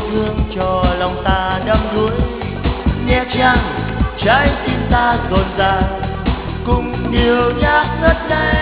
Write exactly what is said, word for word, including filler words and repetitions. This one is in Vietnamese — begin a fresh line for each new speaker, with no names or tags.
thương cho lòng ta đắm đuối. Nhẹ chăng trái tim ta dồn dàng cùng điều nhạc ngất ngây.